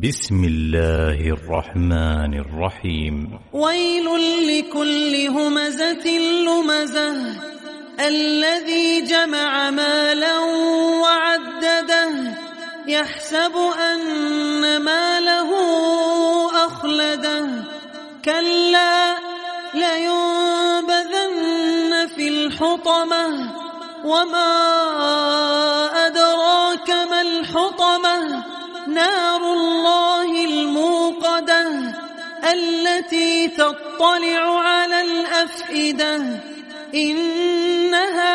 بسم الله الرحمن الرحيم. ويل لكل همزة لمزة الذي جمع مالا وعدده يحسب أن ماله أخلده كلا لينبذن في الحطمة وما أدراك ما الحطمة نار الله الموقدة التي تطلع على الأفئدة إنها